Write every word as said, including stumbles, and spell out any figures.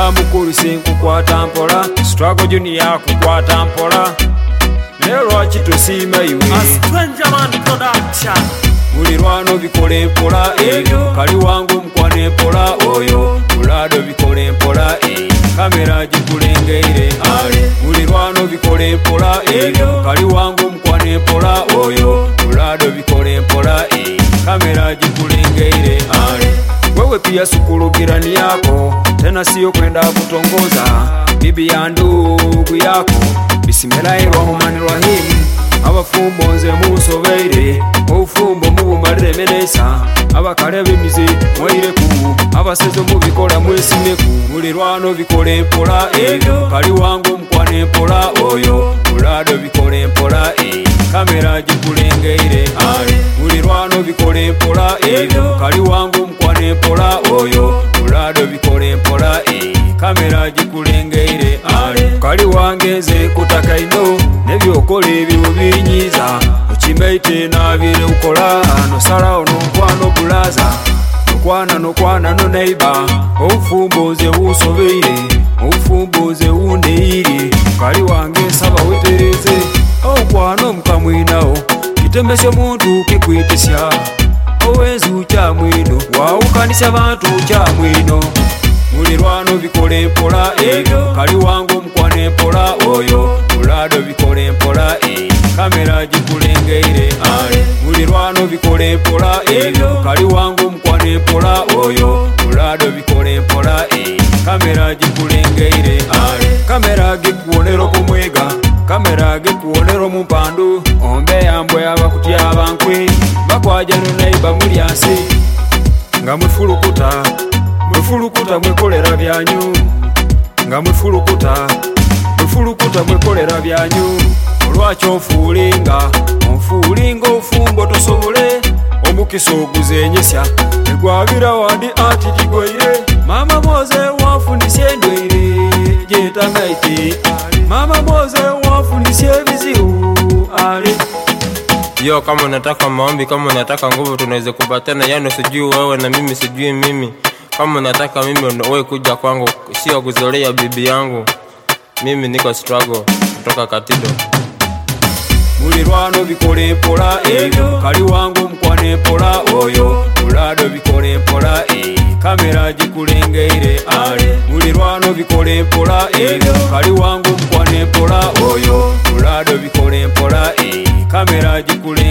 Mula mukuru sinkukwata mpola, Struggle Junior kukwata mpola. Lero kitusima iwe A Stranger Man Production. Mulirwano bikole mpola ebyo, kali wangu mkwane mpola oyo. Mulado bikole mpola e, kamera gikulengeire ale. Mulirwano bikole mpola ebyo, kali wangu mkwane mpola oyo. Mulado bikole mpola e, kamera gikulengeire ale. Wewe pia sukulugirani yako, tena siyo kwenda kutongoza bibi ya ndugu yako. Bismillahirrahmanirrahim. Abafumbo nze musobeire, obufumbo mubumalire menesa. Abakale b'emize mweyireku, abasezo mubikola mwesimeku. Mulirwano bikole mpola ebyo, kali wangu mkwane mpola oyo. Mulado bikole mpola e, kamera gikulengeire ale. Mulirwano bikole mpola ebyo, kali wangu mkwane mpola oyo. Mulado bikole mpola e, kamera gikulengeire ale. Kali wange nze kutaka ino, nebyokola ebyo binyiza. Ukimbeite nabire ukola, nosala ono nkwano bulaza. Nokwana nokwana no neighbor, obufumbo nze busobeire, obufumbo nze undeire. Kali wange nsaba wetereze, okwano mukamwinawo, kitembeshe muntu kikwitisya. Owenzu kyamwino, wawukanisa bantu kyamwino. Mulirwano bikole mpola ebyo, kali wangu mkwane mpola oyo. Mulado bikole mpola e, kamera gikulengeire ale. Mulirwano bikole mpola ebyo, kali wangu mkwane mpola oyo. Mulado bikole mpola e, kamera gikulengeire ale. Kamera gikuonero kumwega, kamera gikuonero mumpandu. Ombe yambwe abakutya abankwe, bakwaja no neighbor mulyansi. Nga mwefulukuta, mwefulukuta mwekolera byanyu. Nga mwefulukuta, mwefulukuta mwekolera byanyu. Olwaki onfuulinga, onfuulinga ofumbo tosobole. Omukisa oguzenyesya, negwabira wandi ati tigweire. Mama Moze wanfundisye endweire, jetamaite. Mama Moze wanfundisye ebizibu ale. Yo, kama unataka maombi, kama unataka nguvu tunaweza kupatana. Yani sijui wewe na mimi sijui mimi. Kama unataka mimi wewe kuja kwangu, sio kuzolea bibi yangu. Mimi niko struggle kutoka Katido. Mulirwano bikole mpola ebyo, kali wangu mkwane mpola oyo. Mulado bikole mpola e, kamera gikulengeire ale. Mulirwano bikole mpola ebyo, kali wangu mkwane mpola oyo. Mulado bikole mpola e, kamera gikulengeire